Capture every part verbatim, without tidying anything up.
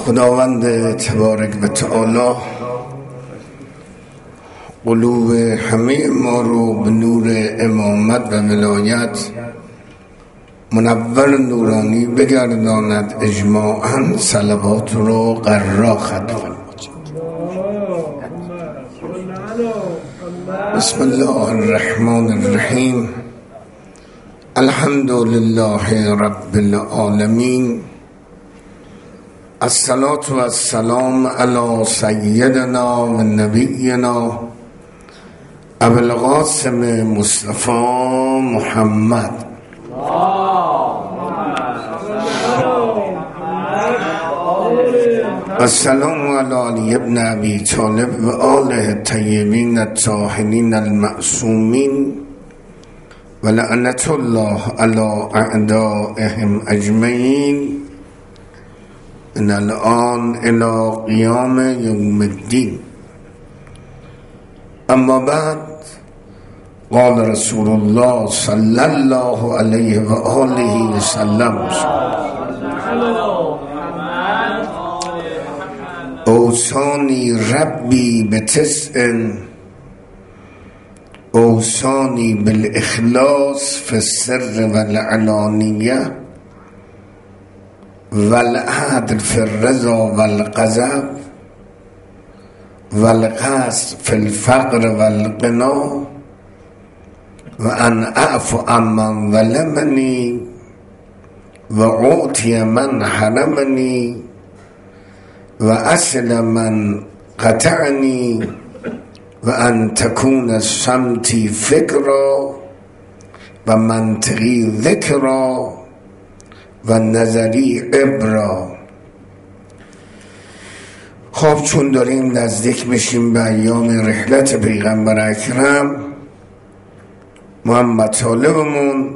خداوند تبارک و تعالی قلوب همه ما رو به نور امامت و ولایت منور نورانی بگرداند. اجماعاً صلوات رو قرار خط فرمایید. بسم الله الرحمن الرحیم. الحمد لله رب العالمین. الصلاة و السلام علی سیدنا و نبینا ابو القاسم مصطفی محمد. السلام علی علی ابن ابی طالب و آله الطیبین الطاهرین المعصومین و لعنت الله علی اعدائهم اجمعین من الان الى قیام یوم الدین. اما بعد، قال رسول الله صلی الله علیه و آله و سلم: اوصانی ربی بتسع اوصانی بالاخلاص فی السر والعلانیه والعدل فی الرضا والغضب والقصد فی الفقر والغنا و ان اعفو عمن ظلمنی و اعطی من حرمنی و اصل من قطعنی و ان تکون سمتی فکرا و منطقی ذکرا و نظری عبرا. خب، چون داریم نزدیک میشیم به ایام رحلت پیغمبر اکرم، ما هم مطالبمون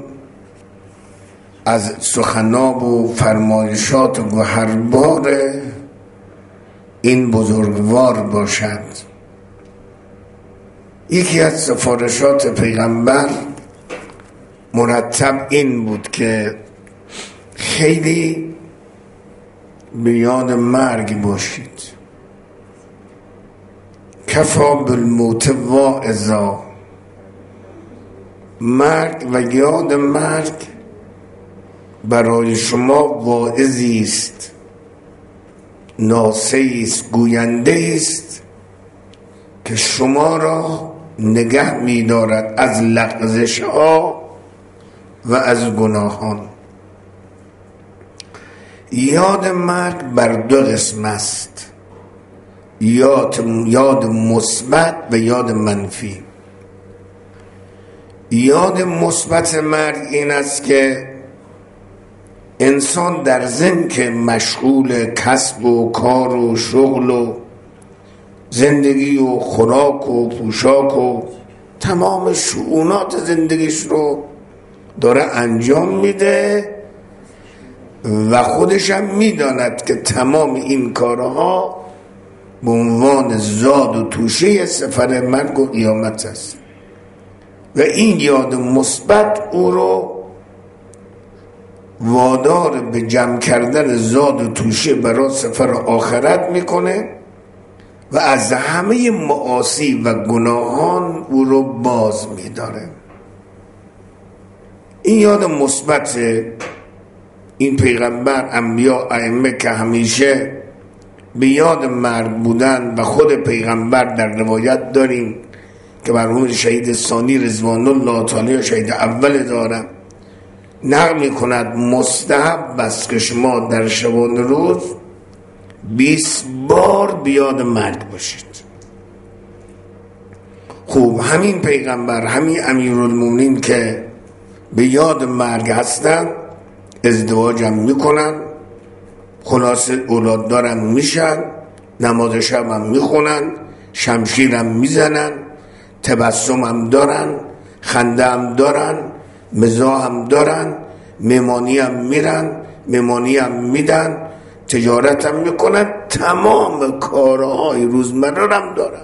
از سخناب و فرمایشات و هر بار این بزرگوار باشد. یکی از سفارشات پیغمبر مرتب این بود که خیلی به یاد مرگ باشید. کفا بالموت واعظا. مرگ و یاد مرگ برای شما واعظی است، ناصحی است، گوینده است که شما را نگه می دارد از لغزش ها و از گناهان. یاد مرگ بر دو قسم است: یاد یاد مثبت و یاد منفی. یاد مثبت مرگ این است که انسان در ضمن که مشغول کسب و کار و شغل و زندگی و خوراک و پوشاک و تمام شؤونات زندگیش رو داره انجام میده و خودش هم میداند که تمام این کارها به عنوان زاد و توشه سفر مرگ و قیامت است و این یاد مثبت او رو وادار به جمع کردن زاد و توشه برای سفر آخرت میکنه و از همه معاصی و گناهان او رو باز میداره. این یاد مثبت این پیغمبر، انبیا، ائمه که همیشه به یاد مرگ بودن و خود پیغمبر در روایت داریم که مرحوم شهید ثانی رضوان الله تعالی شهید اول دارم نقل می کند مستحب است که شما در شبانه روز بیست بار به یاد مرگ باشید. خوب، همین پیغمبر، همین امیرالمومنین که به یاد مرگ هستن، ازدواج هم میکنن، خلاصه اولاد دارن میشن، نماز شب هم میخونن، شمشیر هم میزنن، تبسم هم دارن، خنده هم دارن، مزاح هم دارن، مهمانی هم میرن، مهمانی هم میدن، تجارت هم میکنن، تمام کارهای روزمره هم دارن.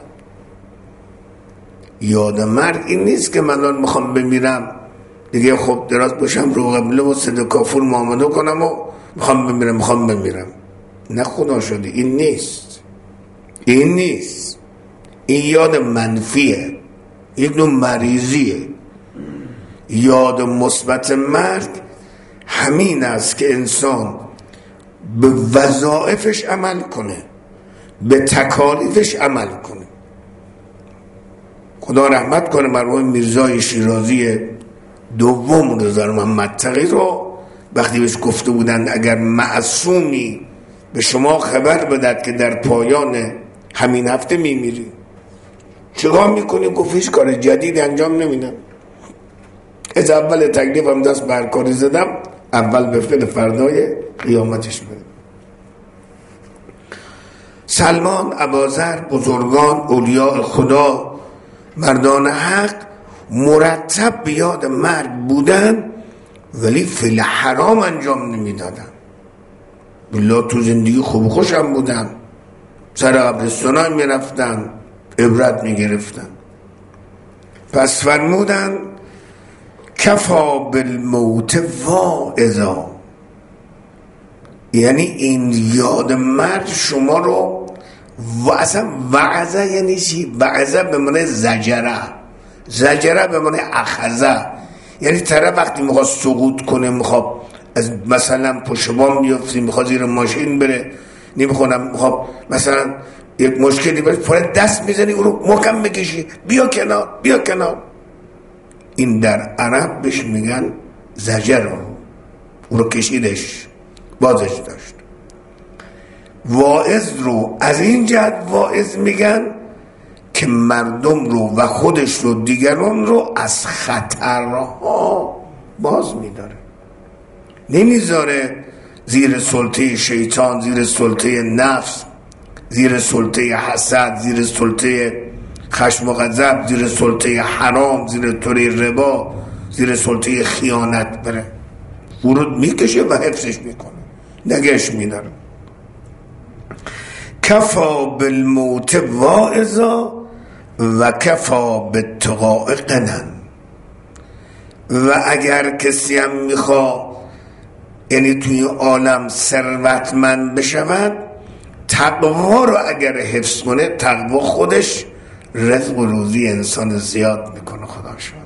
یاد مرگ این نیست که من الان میخوام بمیرم دیگه، خب دراز باشم رو قبله و صد کافور معامله کنم و میخوام بمیرم میخوام بمیرم نه خدا شده، این نیست، این نیست، این یاد منفیه، یک نوع مریضیه. یاد مثبت مرگ همین است که انسان به وظایفش عمل کنه، به تکالیفش عمل کنه. خدا رحمت کنه مرحوم میرزای شیرازی دوم رضا محمد تقی رو، وقتی بهش گفته بودند اگر معصومی به شما خبر بدد که در پایان همین هفته میمیری چیکار میکنی؟ گفت هیچ کار جدید انجام نمیدم، از اول تکلیفم دست برکاری زدم، اول به فعل فردای قیامتش بدم. سلمان، اباذر، بزرگان، اولیاء خدا، مردان حق مرتب به یاد مرگ بودن، ولی فعل حرام انجام نمیدادن. بالله تو زندگی خوب خوش هم بودن، سر قبرستان هم میرفتن، عبرت میگرفتن. پس فرمودن کفا بالموت واعظا، یعنی این یاد مرگ شما رو و اصلا وعظه یعنی چی؟ وعظه به معنی زجره، زجره به معنی اخذه، یعنی طرف وقتی میخواد سقوط کنه، میخواد از مثلا پشت بام بیفته، میخواد زیر ماشین بره، نمیخونم میخواد مثلا یک مشکلی باشه، فورا دست میزنی او رو محکم بکشی، بیا کنار بیا کنار. این در عرب بهش میگن زجر، او رو کشیدش، بازش داشت. واعظ رو از این جهت واعظ میگن که مردم رو و خودش رو دیگران رو از خطرها باز میداره، نمیذاره زیر سلطه شیطان، زیر سلطه نفس، زیر سلطه حسد، زیر سلطه خشم و غضب، زیر سلطه حرام، زیر طره ربا، زیر سلطه خیانت بره. ورود میکشه و حفظش میکنه، نگهش میداره. کفا بالموت واعظا و کفا بالتقاء غنن. و اگر کسی هم میخوا یعنی توی عالم ثروتمند بشود، تقوا رو اگر حفظ کنه، تقوا خودش رزق و روزی انسان زیاد میکنه. خدا شد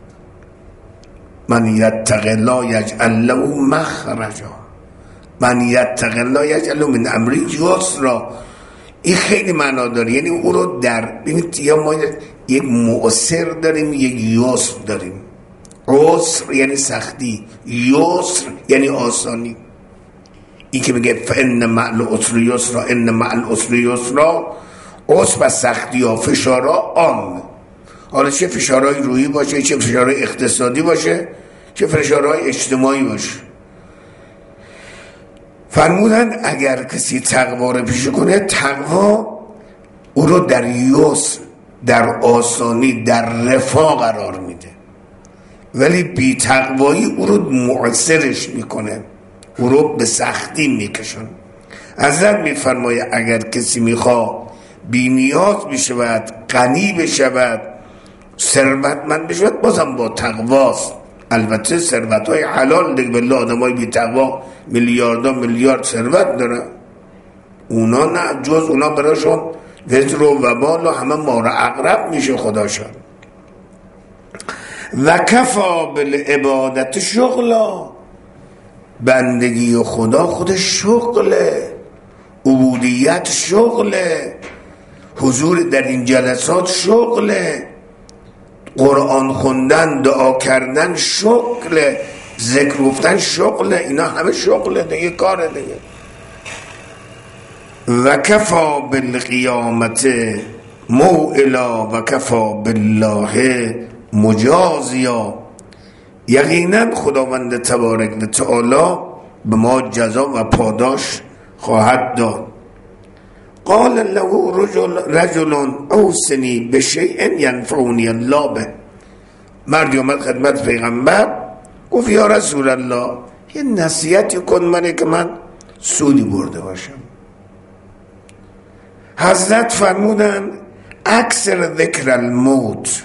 من یتق الله یجعل له مخرجا، من یتق الله یجعل له من امری یسرا. این خیلی معنا داره، یعنی او رو در یا ما یک معسر داریم، یک یسر داریم. عسر یعنی سختی، یسر یعنی آسانی. این که میگه فان مع العسر یسرا، ان مع العسر یسرا، عسر و سختی ها فشارها عام، حالا چه فشارهای روحی باشه، چه فشارهای اقتصادی باشه، چه فشارهای اجتماعی باشه. فرمودن اگر کسی تقوا رو پیشه کنه، تقوا او رو در یسر، در آسانی، در رفاه قرار میده، ولی بی تقوایی او رو معسرش میکنه، او رو به سختی میکشن. حضرت میفرماید اگر کسی میخواد بی نیاز بشود، غنی بشود، ثروتمند بشود، بازم با تقواست. البته ثروت های حلال دیگه، بالله آدم های بی تقوا میلیاردها میلیارد ثروت دارن، اونا نه، جز اونا براشون وزر و وبال و همه مار عقرب میشه. خدا شد و کفا بالعبادت شغلا، بندگی خدا خودش شغله، عبودیت شغله، حضور در این جلسات شغله، قرآن خوندن، دعا کردن شغله، ذکر گفتن شغله، اینا همه شغله دیگه، کاره دیگه. و کفا بالقیامت موئلا و کفا بالله مجازیا، یقینا خداوند تبارک و تعالی به ما جزا و پاداش خواهد داد. قال له رجل رجل اوصنی بشیء ینفعنی الله به. مردی اومد خدمت پیغمبر، گفت یا رسول الله یه نصیحتی کن منه که من سودی برده باشم. حضرت فرمودن اکثر ذکر الموت،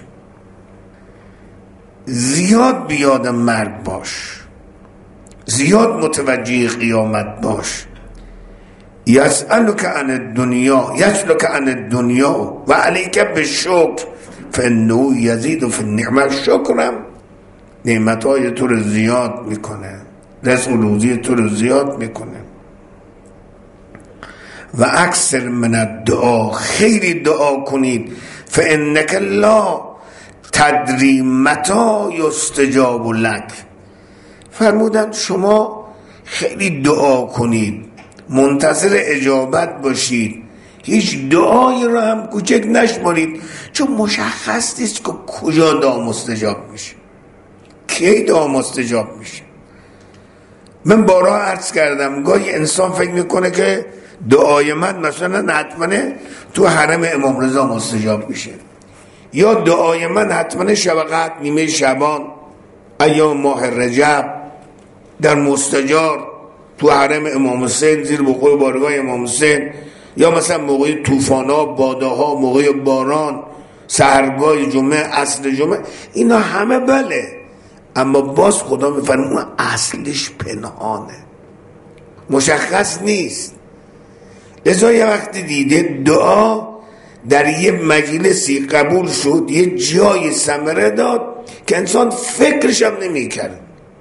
زیاد بیاد مرگ باش، زیاد متوجه قیامت باش، یسألک عن الدنیا یسألک عن الدنیا و علیک بالشکر فانه یزید فی النعمه. شکرم نعمتهای تو رو زیاد میکنه، رزق و روزی تو رو زیاد میکنه. و اکثر من الدعا، خیلی دعا کنید. فانک لا تدری متى یستجاب لک. فرمودن شما خیلی دعا کنید، منتظر اجابت باشید، هیچ دعایی رو هم کوچک نشمارید، چون مشخص نیست که کجا دعا مستجاب میشه، کی دعا مستجاب میشه. من بارها عرض کردم گاهی انسان فکر میکنه که دعای من مثلا حتما تو حرم امام رضا مستجاب میشه، یا دعای من حتما شب قدر نیمه شعبان ایام ماه رجب در مستجار تو حرم امام حسین زیر وقوع بارگاه امام حسین، یا مثلا موقع طوفان‌ها، باده‌ها، موقع باران، سحرگاه جمعه، عصر جمعه، اینا همه بله، اما باز خدا میفرمونه اصلش پنهانه، مشخص نیست. لذا یه وقتی دیده دعا در یه مجلسی قبول شد، یه جای ثمره داد که انسان فکرش هم نمی کرد.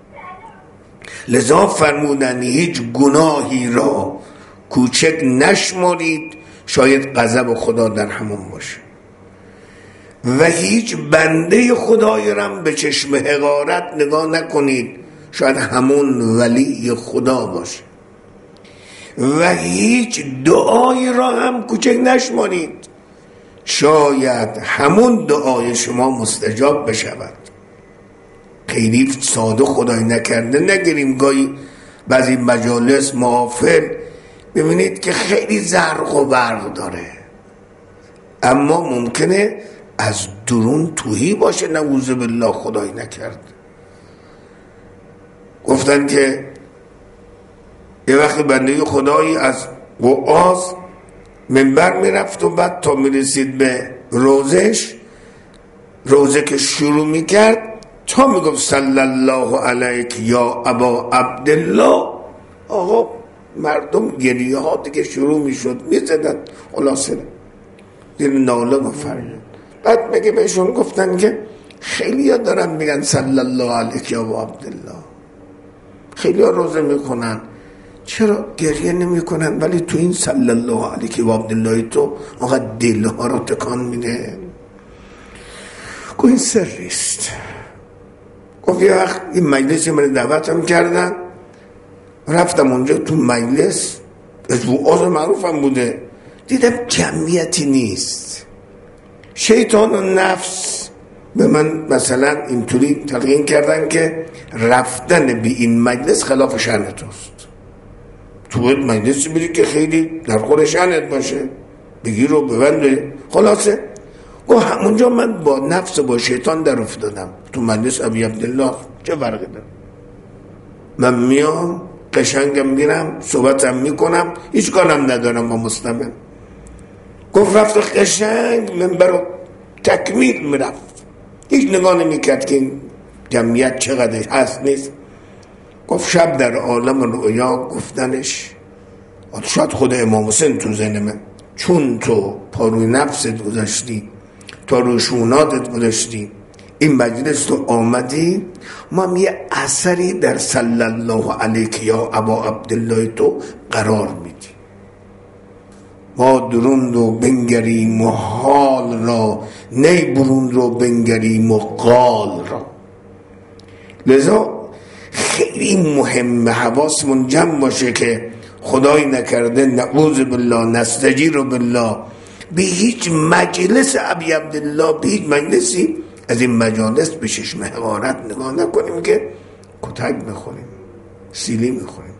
لذا فرمودن هیچ گناهی را کوچک نشمارید، شاید غضب خدا در همون باشه، و هیچ بنده خدایی را به چشم حقارت نگاه نکنید، شاید همون ولی خدا باشه. و هیچ دعایی را هم کوچک نشمارید، شاید همون دعای شما مستجاب بشود. خیلی ساده خدای نکرده نگیریم. گاهی بعضی مجالس محافل ببینید که خیلی زرق و برق داره، اما ممکنه از درون توهی باشه، نعوذ بالله خدای نکرد. گفتن که یه وقت بنده خدایی از وعاظ منبر میرفت و بعد تا میرسید به روزش، روزه که شروع میکرد تا میگفت صلی الله علیک یا ابا عبدالله، آقا مردم گریه ها دیگه شروع میشد، میزدن خلاصه دل ناله و فریاد. بعد میگه بهشون گفتن که خیلی ها دارن میگن صلی الله علیک یا ابا عبدالله، خیلی ها روزه میکنن، چرا گریه نمی کنن؟ ولی تو این صلی الله علیه و عبدالله تو آقا دل ها رو تکان میده. گفت این سریست. گفت یه وقت این مجلسی من دعوتم کردن، رفتم اونجا تو مجلس، از وعاظ معروفم بوده، دیدم جمعیتی نیست. شیطان و نفس به من مثلا اینطوری تلقین کردن که رفتن به این مجلس خلاف شأن توست، تو باید مجلسی بری که خیلی در خور شأنت باشه، بگی رو ببنده. خلاصه گفت همونجا من با نفس و با شیطان در افتادم تو مجلس ابی عبدالله، چه فرقی داره؟ من میام قشنگم میرم صحبتم میکنم، هیچ کارم ندارم با مستمع. گفت رفت قشنگ منبر رو تکمیل میرفت، هیچ نگاه نمیکرد که این جمعیت چقدر هست نیست. گفت شب در عالم رؤیا گفتنش، شاید خود امام حسین تو ذهن من، چون تو پاروی نفست گذاشتی، تا روشوناتت گذاشتی، این مجلس تو آمدی، ما هم یه اثری در صلی الله علیک یا ابا عبدالله تو قرار میدی. ما درون رو بنگریم و حال را، نی برون رو بنگریم و قال را. لذا خیلی مهمه حواسمون جمع باشه که خدای نکرده نعوذ بالله نستجیر بالله به هیچ مجلس ابی عبدالله، به هیچ مجلسی از این مجالس به چشم حقارت نگاه نکنیم که کتک بخوریم، سیلی میخوریم.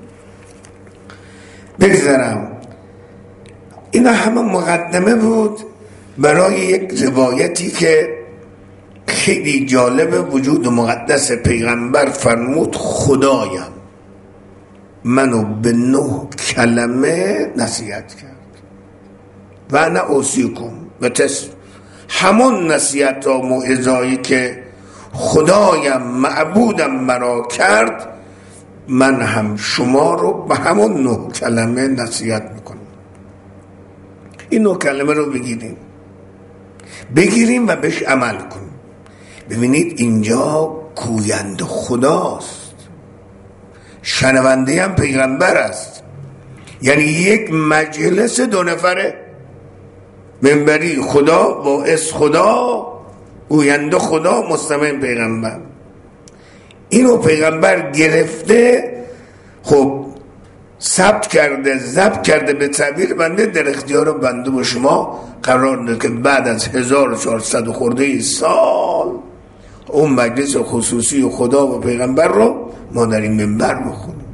بگذارم اینا همه مقدمه بود برای یک روایتی که خیلی جالب وجود مقدس پیغمبر. فرمود خدایم منو به نه کلمه نصیحت کرد و انا اوصیکم به تس، همون نصیحت و موعظه‌ای که خدایم معبودم مرا کرد من هم شما رو به همون نه کلمه نصیحت میکنم. این نه کلمه رو بگیریم بگیریم و بهش عمل کنیم. ببینید اینجا گوینده خداست، شنونده هم پیغمبر است. یعنی یک مجلس دو نفره، منبری خدا، واعظ خدا، گوینده خدا، مستمع پیغمبر. اینو پیغمبر گرفته، خب ثبت کرده، ضبط کرده، به تعبیر بنده در اختیار بنده و شما قرار داده که بعد از هزار و چهارصد خورده سال اون مجلس خصوصی خدا و پیغمبر رو ما در این منبر بخونیم.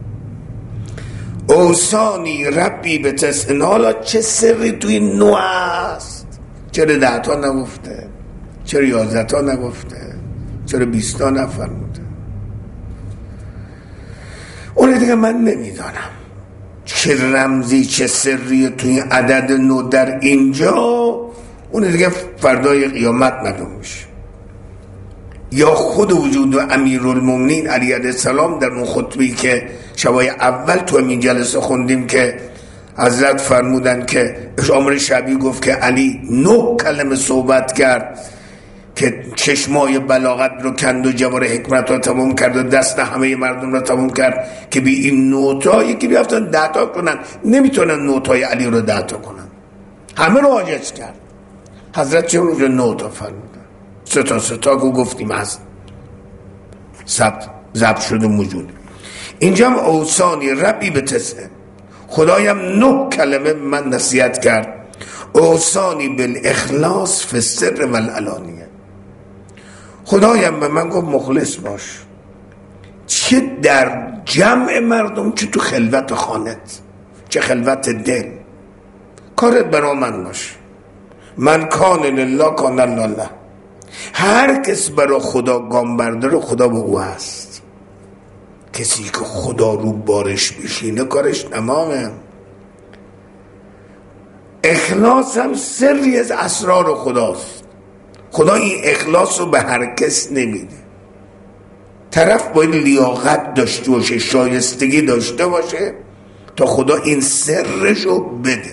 اوصانی ربی به تسع. حالا چه سری توی نو هست؟ چرا ده تا نگفته؟ چرا یازده تا نگفته؟ چرا بیست تا نفرموده؟ اون دیگه من نمیدانم چه رمزی چه سری توی عدد نو در اینجا، اون دیگه فردای قیامت معلوم میشه. یا خود وجود و امیرالمومنین علی علیه السلام در اون خطبه‌ای که شبای اول تو این جلسه خوندیم که حضرت فرمودن که امر شبی گفت که علی نه کلمه صحبت کرد که چشمای بلاغت رو کند و جوار حکمت رو تمام کرد و دست همه مردم رو تمام کرد که بی این نوتایی که بیافتن دهتا کنن، نمیتونن نوتای علی رو دهتا کنن، همه رو عاجز کرد. حضرت چه اونجا نوتا فرمودن، ستا ستا که گفتیم هست ثبت ضبط شده موجود. اینجا هم اوصانی ربی به تسعه، خدایم نه کلمه من نصیحت کرد. اوصانی بالاخلاص فی السر والعلانیه، خدایم به من گفت مخلص باش، چه در جمع مردم چه تو خلوت خانت، چه خلوت دل، کارت برا من باش. من کان لله کان لله، هر کس برا خدا گام برداره خدا به او هست. کسی که خدا رو بارش بشینه کارش تمامه. اخلاص هم سری از اسرار خداست. خدا این اخلاص رو به هر کس نمیده. طرف باید لیاقت داشته باشه، شایستگی داشته باشه تا خدا این سرش رو بده.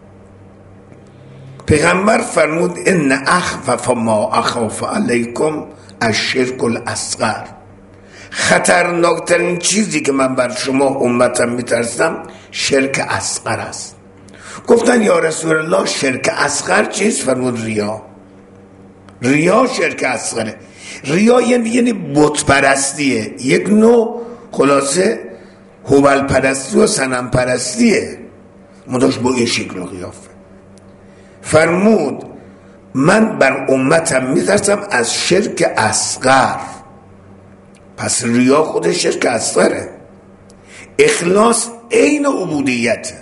پیغمبر فرمود ان اخفف ما اخاف علیکم الشرک الاصغر، خطرناکترین چیزی که من بر شما امتم میترسم شرک اصغر است. گفتن یا رسول الله شرک اصغر چیست؟ فرمود ریا. ریا شرک اصغره. ریا یعنی یعنی بت پرستیه، یک نوع خلاصه هبل پرستی و صنم پرستیه، مداش با این شکل و قیافه. فرمود من بر امتم میترسم از شرک اصغر. پس ریا خودش شرک اصغره. اخلاص عین عبودیت.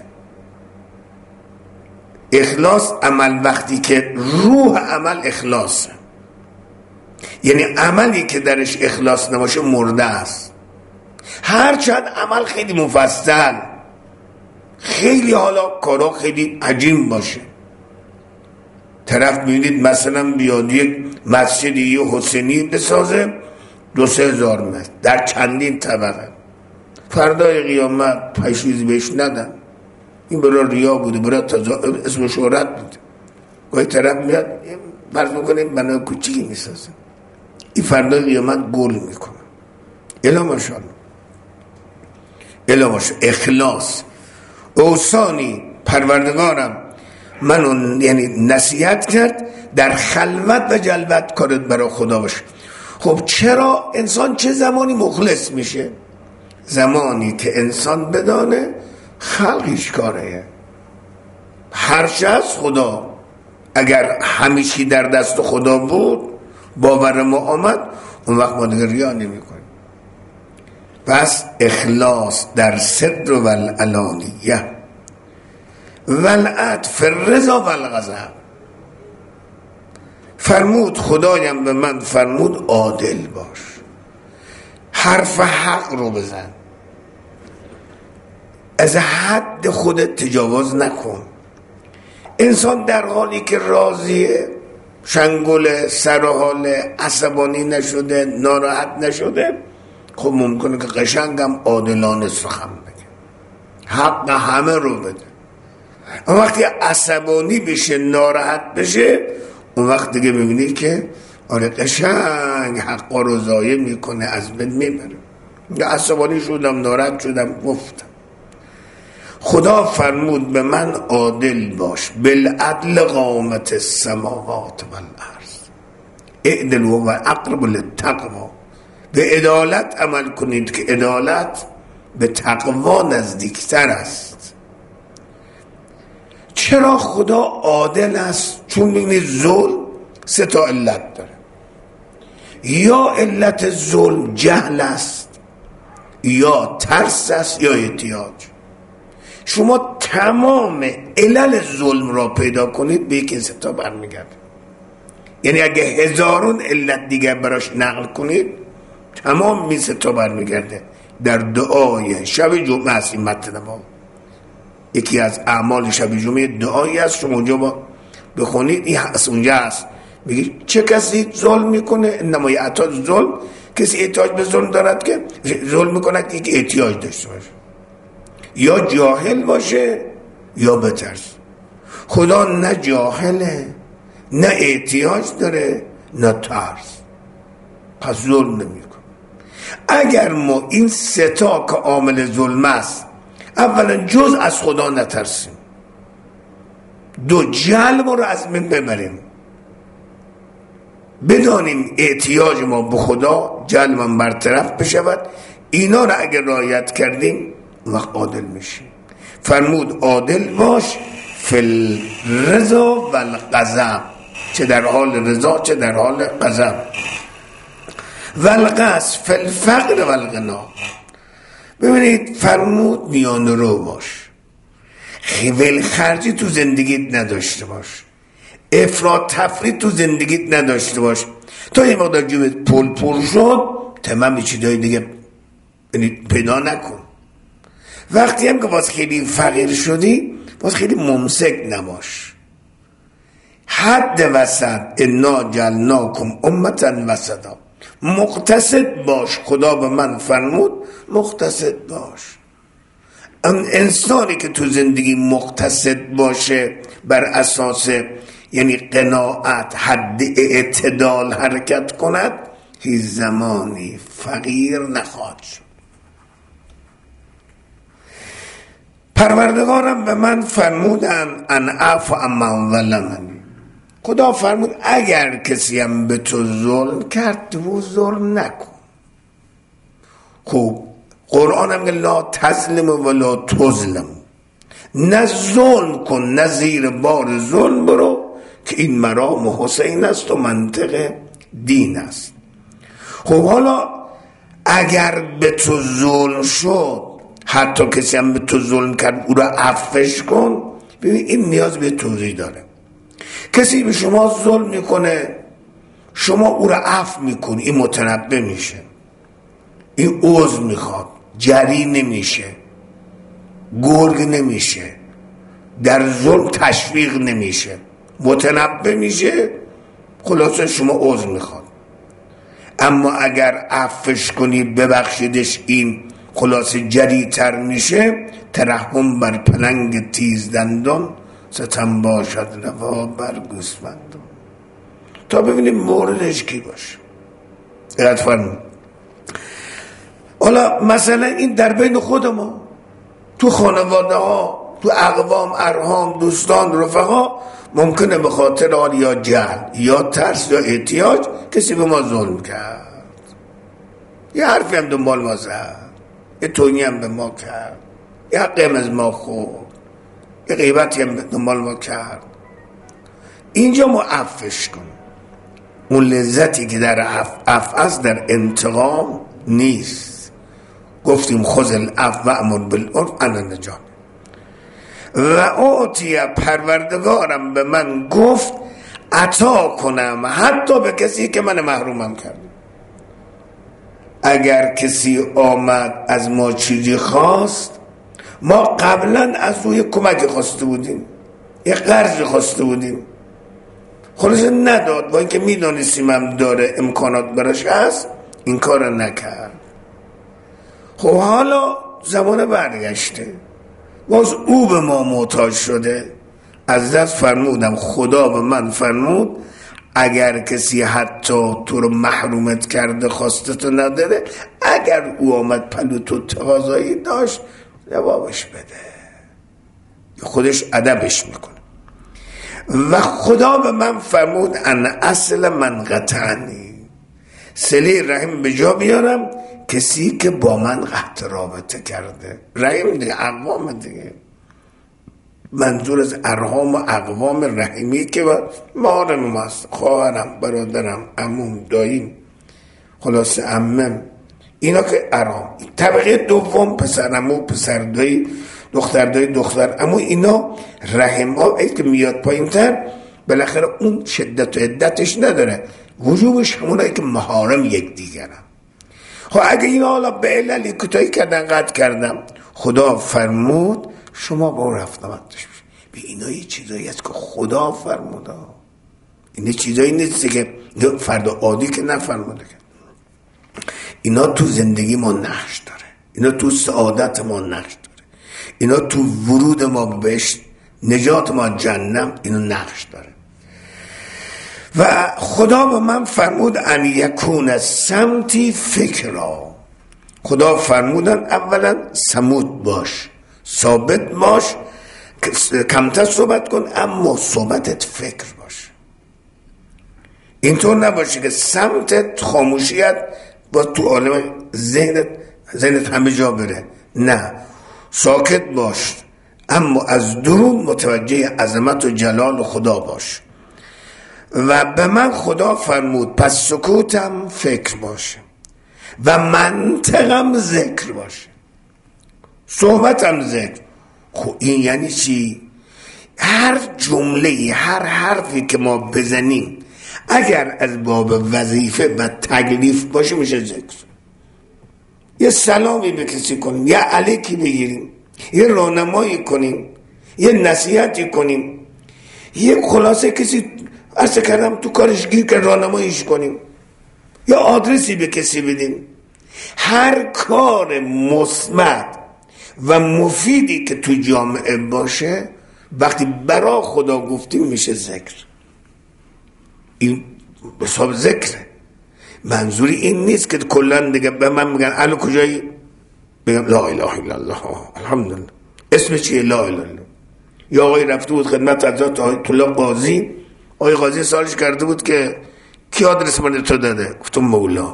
اخلاص عمل وقتی که روح عمل اخلاصه، یعنی عملی که درش اخلاص نباشه مرده است. هرچند عمل خیلی مفصل، خیلی حالا کارا خیلی عجیب باشه، طرف میبینید مثلا بیاد یک مسجدی یه حسینی بسازه دو سه هزار متر در چندین طبقه، فردای قیامت پشیز بهش ندن، این برای ریا بوده، برای تظاهر، اسم شهرت بوده. گاهی طرف میاد فرض میکنیم بنای کوچیکی میسازه، این فردای قیامت گل میکنه. الا ماشاءالله، الا ماشاءالله. اخلاص. اوصانی پروردگارم منو یعنی نصیحت کرد در خلوت و جلوت کارت برای خدا باشه. خب چرا انسان چه زمانی مخلص میشه؟ زمانی که انسان بدانه خلقش کاره، هرچه از خدا. اگر همیشه در دست خدا بود باور ما آمد، اون وقت ما دیگه ریا نمی کنیم. پس اخلاص در سر و العلانیه والعطف الرضا والغضب. فرمود خدایم به من فرمود عادل باش، حرف حق رو بزن، از حد خودت تجاوز نکن. انسان در حالی که راضیه، شنگل، سرحال، عصبانی نشده، ناراحت نشده، خب ممکنه که قشنگم عادلانه سخن بگه، حق همه رو بده. اون وقتی عصبانی بشه، ناراحت بشه، اون وقت دیگه ببینید که آره قشنگ حقا رو ضایع میکنه، از بین میبره. عصبانی شدم، ناراحت شدم، گفتم. خدا فرمود به من عادل باش، بالعدل قامت السماوات والارض، اعدل و اقرب للتقوی، به عدالت عمل کنید که عدالت به تقوا نزدیکتر است. چرا خدا عادل است؟ چون ببینید ظلم سه تا علت داره. یا علت ظلم جهل است، یا ترس است، یا احتیاج. شما تمام علل ظلم را پیدا کنید به یک سه تا برمیگرده. یعنی اگه هزارون علت دیگر براش نقل کنید، تمام می سه تا برمیگرده. در دعای شب جمعه است این متن ما، یکی از اعمال شب جمعه دعایی است، شما اونجا با بخونید، این هست اونجا هست، میگی چه کسی ظلم میکنه؟ انما یعتاد ظلم، کسی احتیاج به ظلم دارد که ظلم میکنه که احتیاج داشته باشه، یا جاهل باشه یا بترس. خدا نه جاهله، نه احتیاج داره، نه ترس، پس ظلم نمیکنه. اگر ما این سه تا که عامل ظلم است، اولا جز از خدا نترسیم، دو جهل ما رو از من ببریم، بدانیم احتیاج ما به خدا، جهل من برطرف بشود، اینا رو اگر رعایت کردیم وقت عادل میشیم. فرمود عادل باش فی الرضا و الغضب، چه در حال رضا چه در حال غضب. و القصد فی الفقر و الغنا، ببینید فرمود میان رو باش، ول خرجی تو زندگیت نداشته باش، افراط تفرید تو زندگیت نداشته باش. تا یه مقدار جیبت پول پر شد، تمام چیزای دیگه پیدا نکن. وقتی هم که باز خیلی فقیر شدی، باز خیلی ممسک نباش. حد وسط، انا جعلناکم امة وسطا، مقتصد باش. خدا به من فرمود مقتصد باش. اون انسانی که تو زندگی مقتصد باشه، بر اساس یعنی قناعت، حد اعتدال حرکت کند، هیچ زمانی فقیر نخواهد شد. پروردگارم به من فرمودن ان اعفو عمن ظلمنی. خدا فرمود اگر کسی هم به تو ظلم کرد، تو ظلم نکن. خب قرآن هم لا تظلم ولا تظلم، نه ظلم کن نه زیر بار ظلم برو، که این مرام حسین است و منطق دین است. خب حالا اگر به تو ظلم شد، حتی کسی هم به تو ظلم کرد، او را عفوش کن. ببین این نیاز به توضیح داره. کسی به شما ظلم میکنه، شما او را عفو میکنی، این متنبه میشه، این عذر میخواد، جری نمیشه، گرگ نمیشه، در ظلم تشویق نمیشه، متنبه میشه، خلاصه شما عذر میخواد. اما اگر عفوش کنی، ببخشیدش، این خلاصه جریتر میشه. ترحم بر پلنگ تیز دندان، ستم باشد روا بر گوسفندان. تا ببینیم موردش کی باشه. یاد فرمون. حالا مثلا این در بین خود ما، تو خانواده ها، تو اقوام، ارحام، دوستان، رفقا، ممکنه به خاطر حال یا جهل یا ترس یا احتیاج کسی به ما ظلم کرد، یه حرفی هم دنبال ما زد، یه تونی هم به ما کرد، یه حقی هم از ما خورد، یه غیبتی هم دنبال ما کرد. اینجا ما عفوش کنیم. اون لذتی که در عفو عفو است در انتقام نیست. گفتیم خذ العفو وامر بالعرف انا نجات. و اوتی پروردگارم به من گفت عطا کنم حتی به کسی که من محرومم کرد. اگر کسی آمد از ما چیزی خواست، ما قبلا از روی کمک خواسته بودیم، یه قرض خواسته بودیم، خلاصه نداد، با اینکه میدانستیم هم داره، امکانات براش هست، این کار نکرد. خب حالا زمان برگشته، باز او به ما محتاج شده. از دست فرمودم خدا به من فرمود اگر کسی حتی تو رو محرومت کرده خواستتو نداره، اگر او آمد پلو تو تقاضایی داشت جوابش بده، خودش ادبش میکنه. و خدا به من فرمود ان اصل من قطعنی، صله رحم به جا بیارم کسی که با من قطع رابطه کرده. رحم دیگه اقوام دیگه، منظور از ارحام و اقوام رحمی که مادرم هست، خواهرم، برادرم، عموم، داییم، خلاصه عمم، اینا که ارحام. طبقه دوم پسر عمو، پسر دایی، دختر دایی، دختر عمو، اینا رحم ها ای که میاد پایین تر بالاخره اون شدت و عدتش نداره، وجوبش همونایی که محارم یک دیگرن. خب اگه اینا حالا به عللی کتایی کردن قطع کردم، خدا فرمود شما با رفت نمتش به اینا یه چیزایی هست که خدا فرموده، اینا چیزایی نیست که فرد عادی که نفرموده، اینا تو زندگی ما نقش داره، اینا تو سعادت ما نقش داره، اینا تو ورود ما بهش، نجات ما جنم، اینا نقش داره. و خدا به من فرمود ان یکون سمتی فکرا، خدا فرمودن اولا سمود باش، ثابت باش، کمتر صحبت کن اما صحبتت فکر باش. اینطور نباشه که سمتت خاموشیت با تو عالم ذهنت ذهنت همه جا بره، نه، ساکت باش اما از درون متوجه عظمت و جلال خدا باش. و به من خدا فرمود پس سکوتم فکر باشه و منطقم ذکر باشه، صحبتم ذکر. خب این یعنی چی؟ هر جمله، هر حرفی که ما بزنیم اگر از باب وظیفه و تکلیف باشه میشه ذکر. یه سلامی به کسی کنیم، یه علیکی بگیریم، یه راهنمایی کنیم، یه نصیحتی کنیم، یه خلاصه کسی عرض کردم تو کارش گیر که راهنماییش کنیم، یا آدرسی به کسی بدیم، هر کار مثبت و مفیدی که تو جامعه باشه وقتی برا خدا گفتیم میشه ذکر. این حساب ذکره. منظوری این نیست که کلن دیگه به من میگن الو کجایی، بگم لا اله الا الله الحمدلله. اسم چیه؟ لا اله الا الله. یا آقای رفته بود خدمت حضرت آیت الله قاضی، آقای قاضی سالش کرده بود که کی آدرس من تو داده؟ گفتم مولا.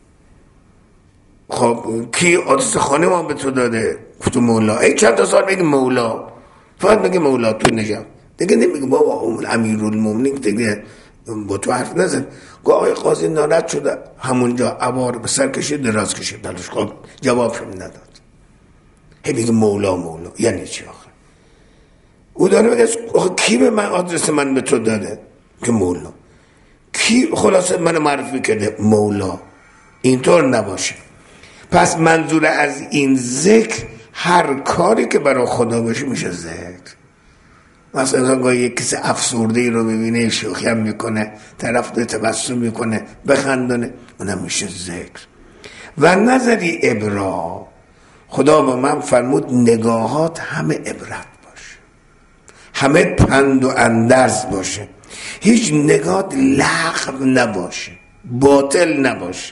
خب کی آدرس خانه ما به تو داده؟ گفتم مولا. ای چند تا سال بگی مولا، فقط بگی مولا تو نجم دیگه، نمیگه بابا امیرالمومنین دیگه با تو حرف نزن. گو آقای قاضی ناراحت شده، همونجا عبار به سر کشید، دراز کشید دلش. خب جواب شم نداد. هی بگه مولا مولا یعنی چی آخه؟ او داره بگه کی به من آدرس من به تو داده؟ که مولا. کی خلاصه من معرفی کرده؟ مولا. اینطور نباشه. پس منظور از این ذکر هر کاری که برای خدا باشه میشه ذکر. مثلا گاهی یک کسی افسرده رو ببینه شوخی هم میکنه، طرف ده تبسم میکنه بخندونه، اونم میشه ذکر. و نظری ابرا، خدا به من فرمود نگاهات همه عبرت باشه، همه پند و اندرز باشه، هیچ نگاه لغو نباشه، باطل نباشه.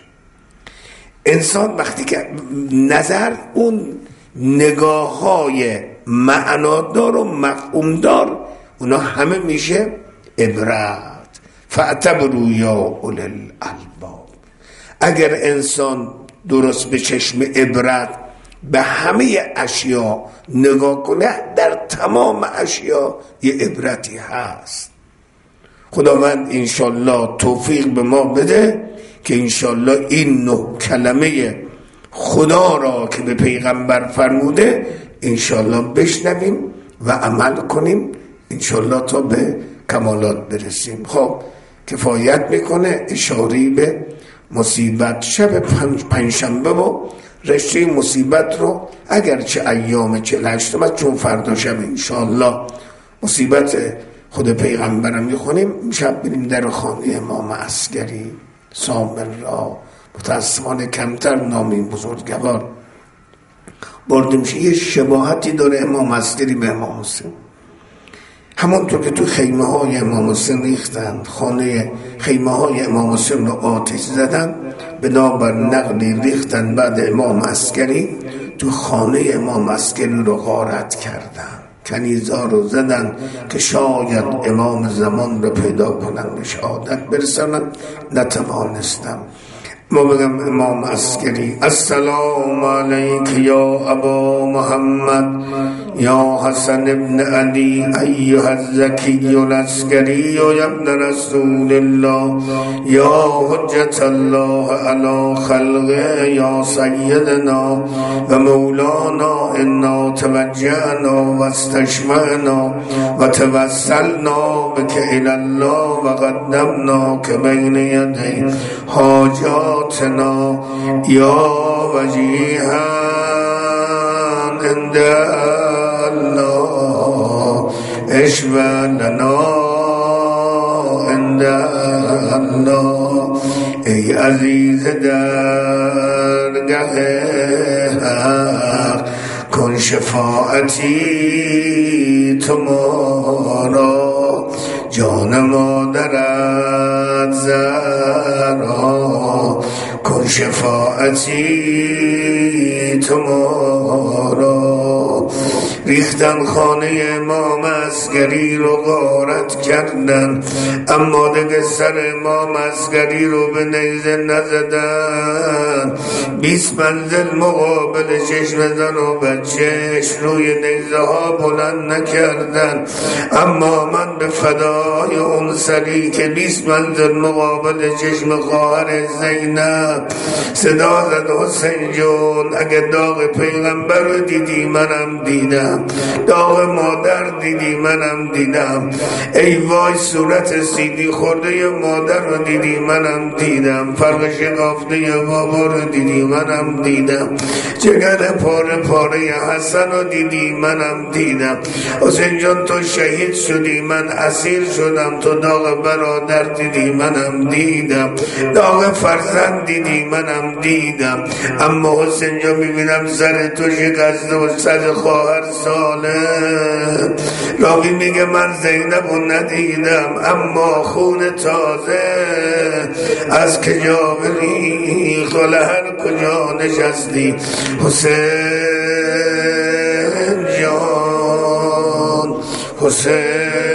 انسان وقتی که نظر اون نگاه های معنادار و مفهومدار اونا همه میشه عبرت. فاعتبروا یا اولی الالباب. اگر انسان درست به چشم عبرت به همه اشیا نگاه کنه، در تمام اشیا یه عبرتی هست. خداوند انشالله توفیق به ما بده که انشالله این نه کلمه خدا را که به پیغمبر فرموده انشالله بشنویم و عمل کنیم، انشالله تا به کمالات برسیم. خب کفایت میکنه اشاری به مصیبت. شب پنج پنجشنبه و رشته مصیبت رو اگرچه ایام چهل و هشتم چون فردا شب انشالله مصیبت خود پیغمبرم میخونیم، شب بریم در خانه امام عسکری سامر را. متاسفانه کمتر نامی بزرگوار برده میشه. یه شباهتی داره امام عسکری به امام حسین. همونطور که تو خیمه های امام حسین ریختن، خانه خیمه های امام حسین رو آتش زدن، بنابر نقلی ریختن بعد امام عسکری تو خانه امام عسکری رو غارت کردن، کنیزا رو زدن که شاید امام زمان رو پیدا کنن، به شهادت برسنن، نتوانستن. ما بگم امام عسکری: السلام علیک یا ابا محمد یا حسن ابن علی ایها الزکی العسکری یا ابن رسول الله یا حجت الله علی خلقه یا سیدنا و مولانا انا توجهنا و استشمعنا و توسلنا بک الی الله و قدمنا که بین یدی حاجاتنا یا وجیها عند الله اشفع لنا عند الله. ای عزیز درگاه حق کن شفاعتی تو ما را، جان مادرت زهرا کن شفاعتی تو ما را. ریختن خانه امام عسکری رو غارت کردن، اما دیگه سر امام عسکری رو به نیزه نزدن. بیست منزل مقابل چشم زن و بچهش روی نیزه ها بلند نکردن. اما من به فدای اون سری که بیست منزل مقابل چشم خواهر زینب صدا زد: حسین جون، اگه داغ پیغمبر رو دیدی منم دیدم، داغ مادر دیدی منم دیدم. ای وای صورت سیدی خورده مادر رو دیدی منم دیدم، فرق شکافته بابا رو دیدی منم دیدم، جگر پاره پاره حسن رو دیدی منم دیدم. حسین جان تو شهید شدی، من اسیر شدم، تو داغ برادر دیدی منم دیدم، داغ فرزند دیدی منم دیدم. اما حسین جان میبینم سر تو شکسته و سر خواهر ساله. راوی میگه من زینب رو ندیدم، اما خون تازه از کجا بریخت و هر کجا نشستی حسین جان، حسین